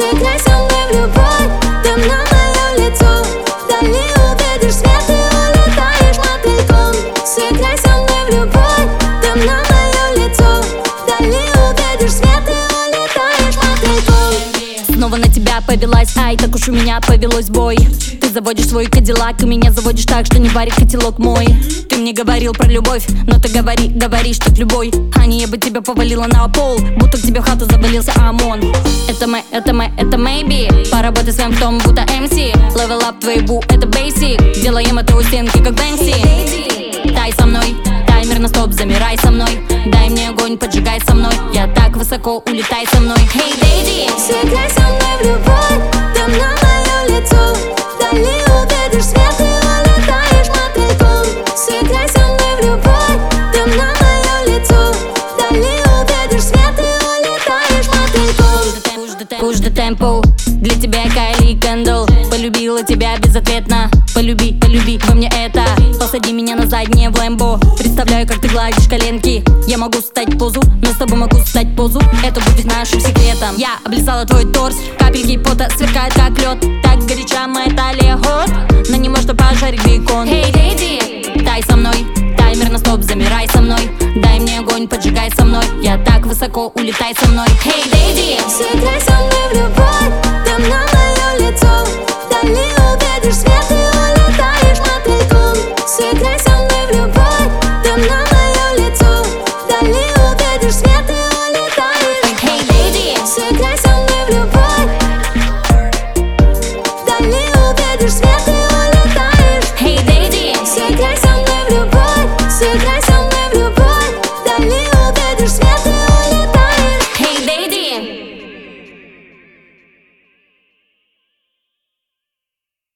Сыграй со мной в любовь, ты на мое лицо. Вдали увидишь свет и улетаешь мотыльком. Сыграй со мной в любовь, ты на мое лицо. Вдали увидишь свет и улетаешь мотыльком. Снова на тебя повелась, ай, так уж у меня повелось бой. Ты заводишь свой кадиллак и меня заводишь так, что не варит котелок мой. Ты мне говорил про любовь, но ты говоришь так любой. А не я бы тебя повалила на пол, будто к тебе в хату завалился ОМОН. Это maybe. Поработай с в том, будто MC. Level up твоей бу, это basic. Делаем это у стенки, как Бэнкси. Тай со мной, таймер на стоп, замирай со мной. Дай мне огонь, поджигай со мной. Я так высоко, улетай со мной. Hey, lady. Сыграй со мной в любовь, ты на мое лицо. Вдали увидишь свет и улетаешь мотыльком. Сыграй со мной в любовь, ты на мое лицо. Вдали увидишь свет и улетаешь мотыльком. Push the tempo. Для тебя Кайли Кэндл. Полюбила тебя безответно. Полюби во мне это. Посади меня на заднее в Лэмбо. Представляю, как ты гладишь коленки. Я могу стать позу, но с тобой могу стать позу. Это будет нашим секретом. Я облизала твой торс, капельки пота сверкают как лед. Так горяча моя талия ход. На не может пожарить бекон. Hey, lady, тай со мной, таймер на стоп, замирай со мной. Дай мне огонь, поджигай со мной. Я так высоко, улетай со мной. Hey, lady. Сыграй со мной в любовь.